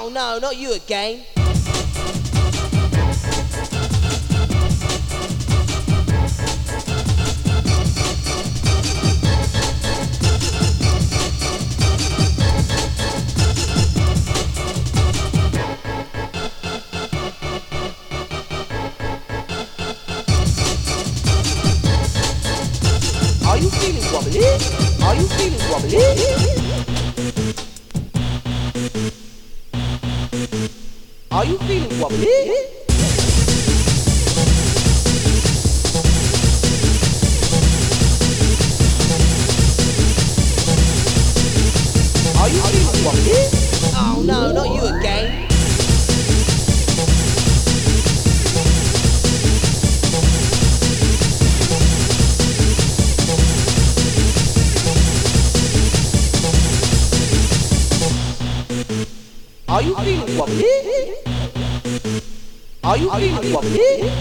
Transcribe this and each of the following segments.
Oh no, not you again. Are you feeling wobbly? Are you feeling wobbly? Are you feeling wobbly? Are you feeling wobbly? Oh no, not you again. Are you feeling wobbly? Are you feeling wobbly?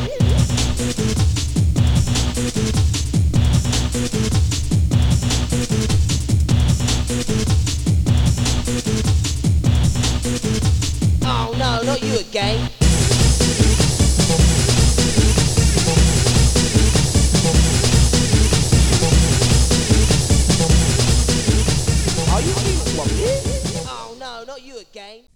Oh no, not you again. Are you feeling wobbly? Oh no, not you again.